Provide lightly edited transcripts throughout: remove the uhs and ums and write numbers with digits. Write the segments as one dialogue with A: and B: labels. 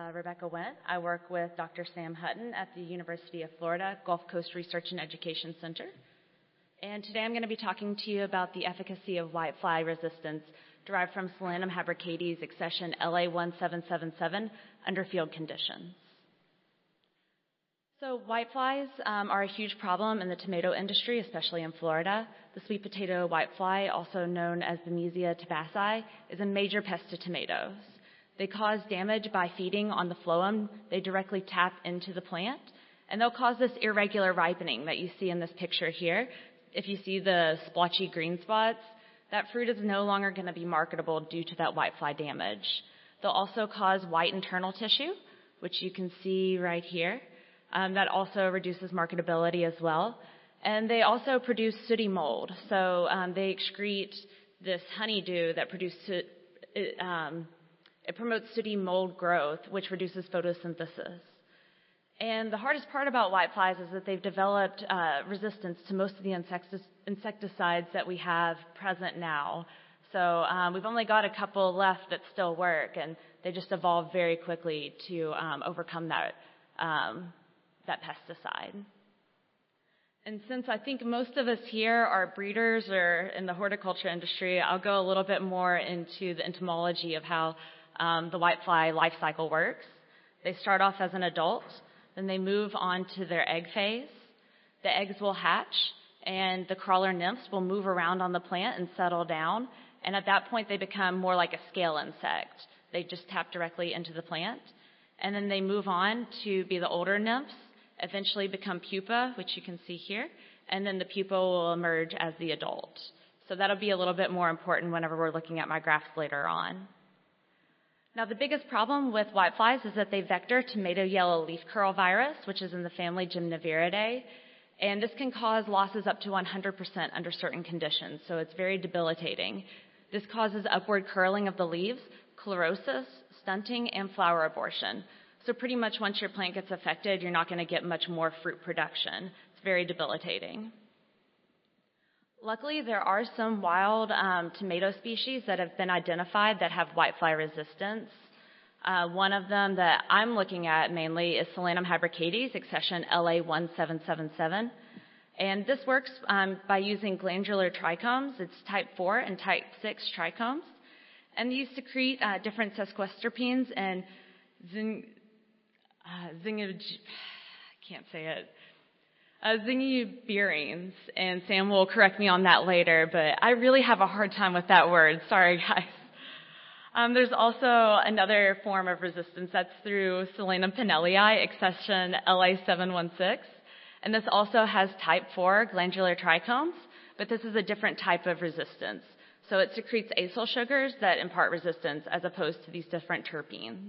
A: Rebecca Wendt. I work with Dr. Sam Hutton at the University of Florida Gulf Coast Research and Education Center. And today I'm going to be talking to you about the efficacy of whitefly resistance derived from Solanum habricades accession LA1777 under field conditions. So whiteflies are a huge problem in the tomato industry, especially in Florida. The sweet potato whitefly, also known as Bemisia tabaci, is a major pest to tomatoes. They cause damage by feeding on the phloem. They directly tap into the plant, and they'll cause this irregular ripening that you see in this picture here. If you see the splotchy green spots, that fruit is no longer going to be marketable due to that whitefly damage. They'll also cause white internal tissue, which you can see right here. That also reduces marketability as well. And they also produce sooty mold. So they excrete this honeydew that it promotes sooty mold growth, which reduces photosynthesis. And the hardest part about whiteflies is that they've developed resistance to most of the insecticides that we have present now. So we've only got a couple left that still work, and they just evolve very quickly to overcome that pesticide. And since I think most of us here are breeders or in the horticulture industry, I'll go a little bit more into the entomology of how the whitefly life cycle works. They start off as an adult, then they move on to their egg phase. The eggs will hatch, and the crawler nymphs will move around on the plant and settle down. And at that point, they become more like a scale insect. They just tap directly into the plant. And then they move on to be the older nymphs, eventually become pupa, which you can see here, and then the pupa will emerge as the adult. So that'll be a little bit more important whenever we're looking at my graphs later on. Now, the biggest problem with whiteflies is that they vector tomato yellow leaf curl virus, which is in the family Gymnoviridae, and this can cause losses up to 100% under certain conditions, so it's very debilitating. This causes upward curling of the leaves, chlorosis, stunting, and flower abortion. So pretty much once your plant gets affected, you're not going to get much more fruit production. It's very debilitating. Luckily, there are some wild tomato species that have been identified that have whitefly resistance. One of them that I'm looking at mainly is Solanum habricades, accession LA1777. And this works by using glandular trichomes. It's type 4 and type 6 trichomes. And these secrete different sesquiterpenes and zingiberines, and Sam will correct me on that later, but I really have a hard time with that word. Sorry, guys. There's also another form of resistance that's through Solanum pinellii, accession LA716, and this also has type 4 glandular trichomes, but this is a different type of resistance. So it secretes acyl sugars that impart resistance as opposed to these different terpenes.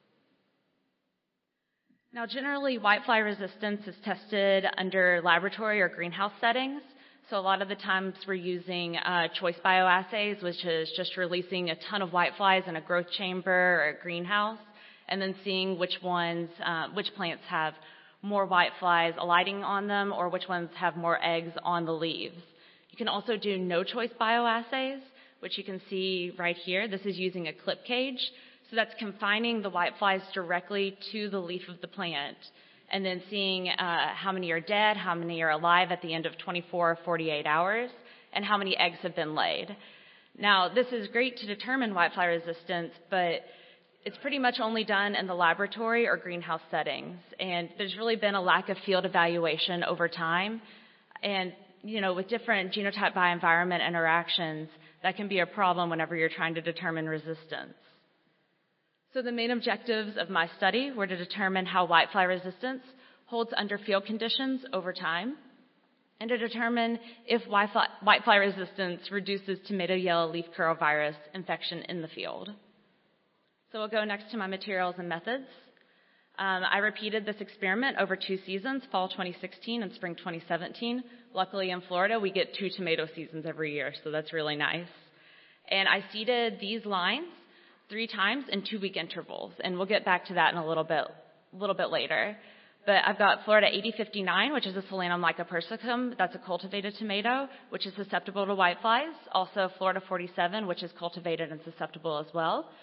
A: Now, generally, whitefly resistance is tested under laboratory or greenhouse settings. So a lot of the times we're using choice bioassays, which is just releasing a ton of whiteflies in a growth chamber or a greenhouse, and then seeing which plants have more whiteflies alighting on them or which ones have more eggs on the leaves. You can also do no choice bioassays, which you can see right here. This is using a clip cage. So that's confining the whiteflies directly to the leaf of the plant and then seeing how many are dead, how many are alive at the end of 24 or 48 hours, and how many eggs have been laid. Now, this is great to determine whitefly resistance, but it's pretty much only done in the laboratory or greenhouse settings. And there's really been a lack of field evaluation over time. And, with different genotype by environment interactions, that can be a problem whenever you're trying to determine resistance. So the main objectives of my study were to determine how whitefly resistance holds under field conditions over time, and to determine if whitefly resistance reduces tomato yellow leaf curl virus infection in the field. So we'll go next to my materials and methods. I repeated this experiment over 2 seasons, fall 2016 and spring 2017. Luckily in Florida, we get 2 tomato seasons every year, so that's really nice. And I seeded these lines 3 times in 2-week intervals, and we'll get back to that in a little bit later. But I've got Florida 8059, which is a Solanum lycopersicum. That's a cultivated tomato, which is susceptible to whiteflies. Also Florida 47, which is cultivated and susceptible as well.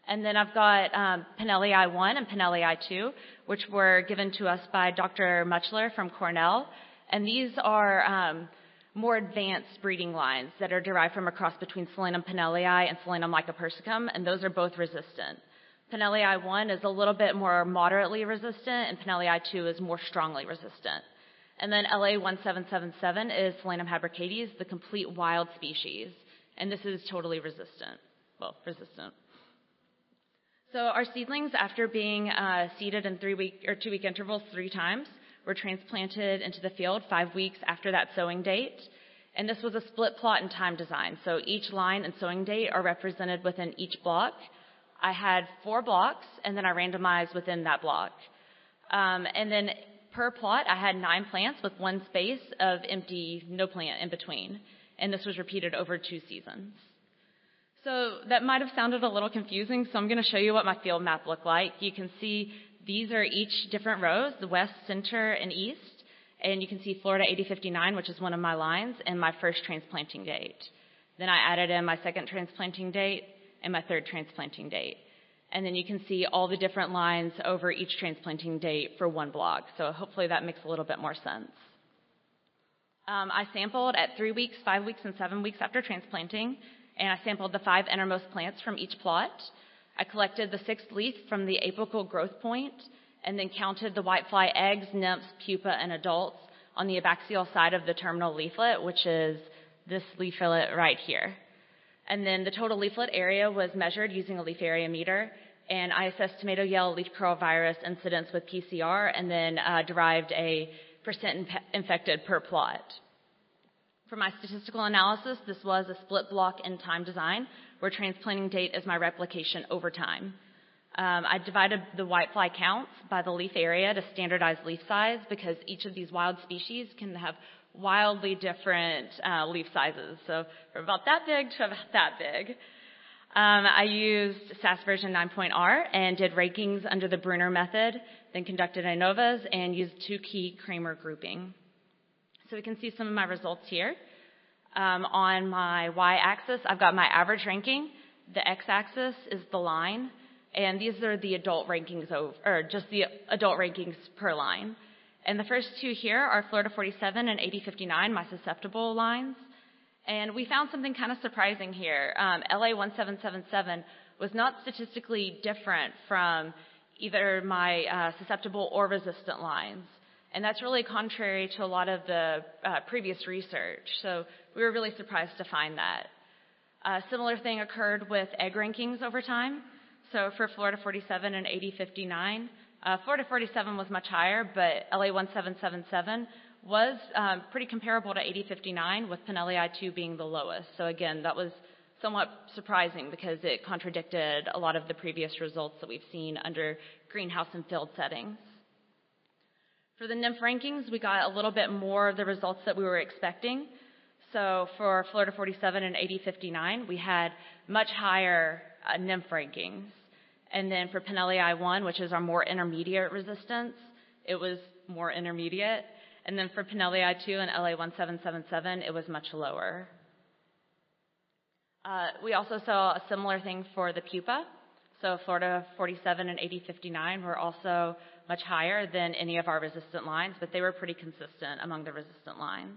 A: And then I've got Pinelli I1 and Pinelli I2, which were given to us by Dr. Mutchler from Cornell. And these are more advanced breeding lines that are derived from a cross between Solanum pinellii and Solanum lycopersicum, and those are both resistant. Pinelli I1 is a little bit more moderately resistant, and Pinelli I2 is more strongly resistant. And then LA1777 is Solanum habricades, the complete wild species, and this is totally resistant. Well, resistant. So our seedlings, after being seeded in 2-week intervals 3 times, were transplanted into the field 5 weeks after that sowing date. And this was a split plot and time design. So each line and sowing date are represented within each block. I had 4 blocks, and then I randomized within that block. And then per plot, I had 9 plants with 1 space of empty, no plant in between. And this was repeated over 2 seasons. So that might have sounded a little confusing, so I'm going to show you what my field map looked like. You can see these are each different rows, the west, center, and east. And you can see Florida 8059, which is one of my lines, and my first transplanting date. Then I added in my second transplanting date and my third transplanting date. And then you can see all the different lines over each transplanting date for 1 block. So hopefully that makes a little bit more sense. I sampled at 3 weeks, 5 weeks, and 7 weeks after transplanting. And I sampled the 5 innermost plants from each plot. I collected the 6th leaf from the apical growth point, and then counted the whitefly eggs, nymphs, pupa, and adults on the abaxial side of the terminal leaflet, which is this leaflet right here. And then the total leaflet area was measured using a leaf area meter, and I assessed tomato yellow leaf curl virus incidence with PCR, and then derived a percent infected per plot. For my statistical analysis, this was a split block and time design, where transplanting date is my replication over time. I divided the whitefly counts by the leaf area to standardize leaf size, because each of these wild species can have wildly different leaf sizes. So from about that big to about that big. I used SAS version 9.R and did rankings under the Brunner method, then conducted ANOVAs and used 2 key Kramer grouping. So we can see some of my results here. On my y-axis, I've got my average ranking. The x-axis is the line, and these are the adult rankings, or just the adult rankings per line. And the first 2 here are Florida 47 and 8059, my susceptible lines. And we found something kind of surprising here. LA 1777 was not statistically different from either my susceptible or resistant lines. And that's really contrary to a lot of the previous research. So we were really surprised to find that. A similar thing occurred with egg rankings over time. So for Florida 47 and 8059, Florida 47 was much higher, but LA 1777 was pretty comparable to 8059, with Pinelli I2 being the lowest. So again, that was somewhat surprising because it contradicted a lot of the previous results that we've seen under greenhouse and field settings. For the nymph rankings, we got a little bit more of the results that we were expecting. So for Florida 47 and 8059, we had much higher nymph rankings. And then for Pinelli I1, which is our more intermediate resistance, it was more intermediate. And then for Pinelli I2 and LA 1777, it was much lower. We also saw a similar thing for the pupa. So Florida 47 and 8059 were also much higher than any of our resistant lines, but they were pretty consistent among the resistant lines.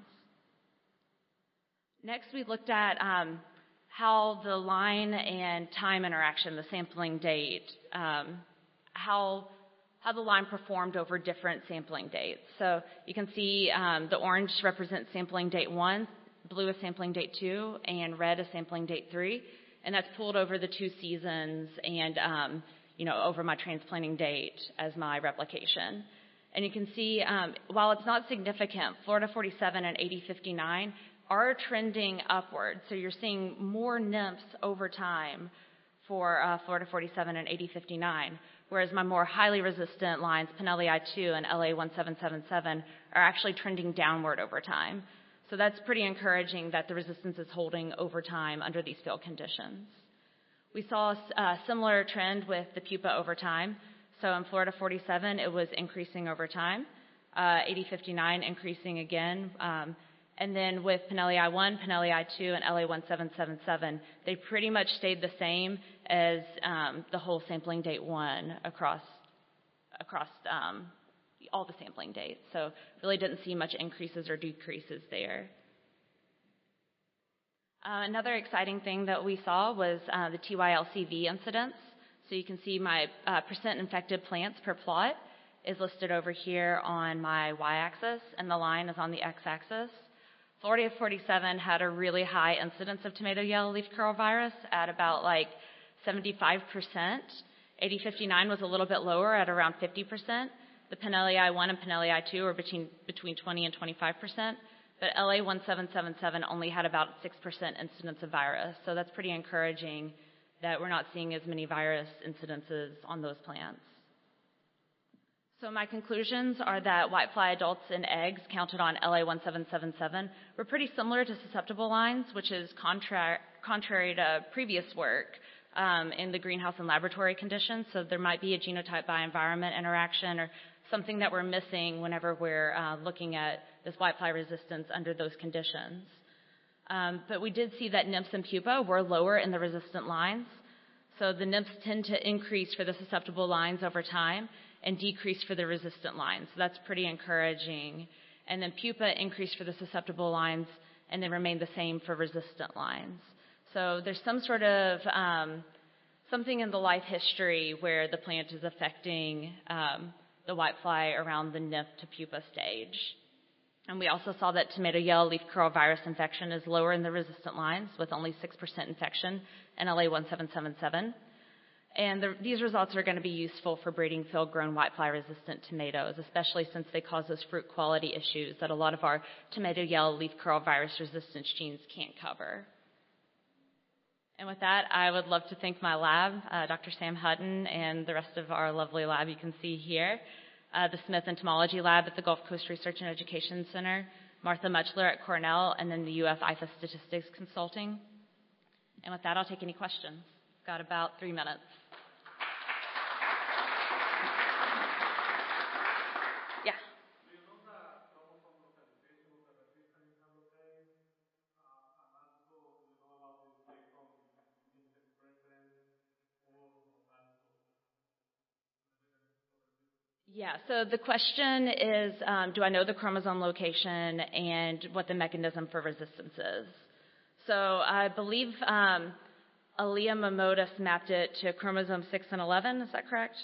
A: Next, we looked at how the line and time interaction, the sampling date, how the line performed over different sampling dates. So you can see the orange represents sampling date 1, blue is sampling date 2, and red is sampling date 3. And that's pulled over the 2 seasons and, over my transplanting date as my replication. And you can see, while it's not significant, Florida 47 and 8059 are trending upward. So you're seeing more nymphs over time for Florida 47 and 8059, whereas my more highly resistant lines, Pinelli I2 and LA 1777, are actually trending downward over time. So that's pretty encouraging that the resistance is holding over time under these field conditions. We saw a similar trend with the pupa over time. So in Florida 47, it was increasing over time, 8059 increasing again, And then with Pinelli I-1, Pinelli I-2, and LA1777, they pretty much stayed the same as the whole sampling date 1 across all the sampling dates. So really didn't see much increases or decreases there. Another exciting thing that we saw was the TYLCV incidence. So you can see my percent infected plants per plot is listed over here on my y-axis, and the line is on the x-axis. Florida 47 had a really high incidence of tomato yellow leaf curl virus at about like 75%. 8059 was a little bit lower at around 50%. The Pinelli I-1 and Pinelli I-2 were between 20 and 25%. But LA1777 only had about 6% incidence of virus. So that's pretty encouraging that we're not seeing as many virus incidences on those plants. So my conclusions are that whitefly adults in eggs counted on LA1777 were pretty similar to susceptible lines, which is contrary to previous work in the greenhouse and laboratory conditions. So there might be a genotype by environment interaction or something that we're missing whenever we're looking at this whitefly resistance under those conditions. But we did see that nymphs and pupa were lower in the resistant lines. So the nymphs tend to increase for the susceptible lines over time and decrease for the resistant lines. So that's pretty encouraging. And then pupa increased for the susceptible lines and then remained the same for resistant lines. So there's some sort of something in the life history where the plant is affecting the whitefly around the nymph to pupa stage. And we also saw that tomato yellow leaf curl virus infection is lower in the resistant lines with only 6% infection in LA1777. And these results are going to be useful for breeding field-grown whitefly resistant tomatoes, especially since they cause those fruit quality issues that a lot of our tomato yellow leaf curl virus resistance genes can't cover. And with that, I would love to thank my lab, Dr. Sam Hutton, and the rest of our lovely lab you can see here, the Smith Entomology Lab at the Gulf Coast Research and Education Center, Martha Muchler at Cornell, and then the UF IFA Statistics Consulting. And with that, I'll take any questions. Got about 3 minutes. Yeah. Yeah, so the question is, do I know the chromosome location and what the mechanism for resistance is? So I believe Alea mimotus mapped it to chromosome 6 and 11, is that correct?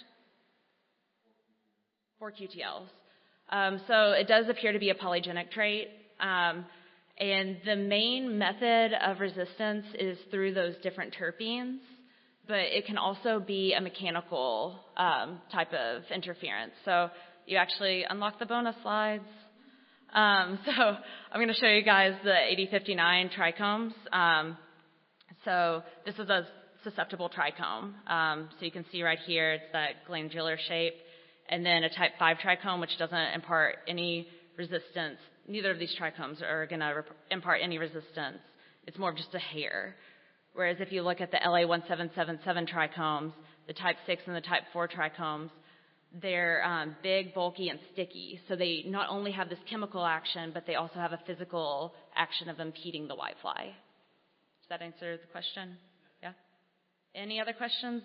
A: 4 QTLs. So it does appear to be a polygenic trait. And the main method of resistance is through those different terpenes. But it can also be a mechanical type of interference. So you actually unlock the bonus slides. So I'm going to show you guys the 8059 trichomes. So this is a susceptible trichome. So you can see right here it's that glandular shape. And then a type 5 trichome, which doesn't impart any resistance. Neither of these trichomes are going to impart any resistance. It's more of just a hair. Whereas if you look at the LA1777 trichomes, the type 6 and the type 4 trichomes, they're big, bulky, and sticky. So they not only have this chemical action, but they also have a physical action of impeding the whitefly. Does that answer the question? Yeah? Any other questions?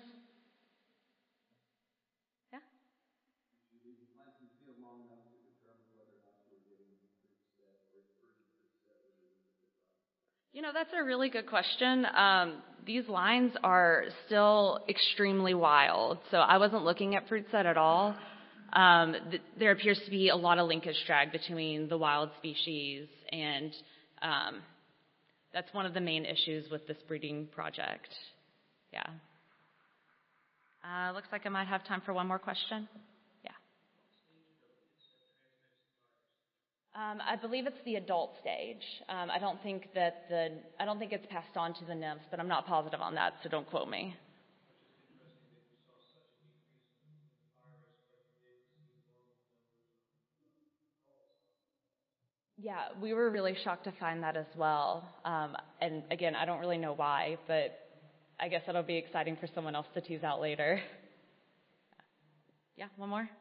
A: Yeah? You know, that's a really good question. These lines are still extremely wild, so I wasn't looking at fruit set at all. There appears to be a lot of linkage drag between the wild species, and that's one of the main issues with this breeding project. Yeah. Looks like I might have time for one more question. I believe it's the adult stage. I don't think it's passed on to the nymphs, but I'm not positive on that, so don't quote me. Yeah, we were really shocked to find that as well. And again, I don't really know why, but I guess it'll be exciting for someone else to tease out later. Yeah, one more?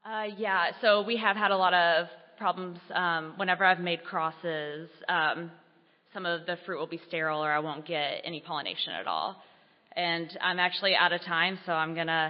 A: Yeah, so we have had a lot of problems whenever I've made crosses. Some of the fruit will be sterile or I won't get any pollination at all. And I'm actually out of time, so I'm going to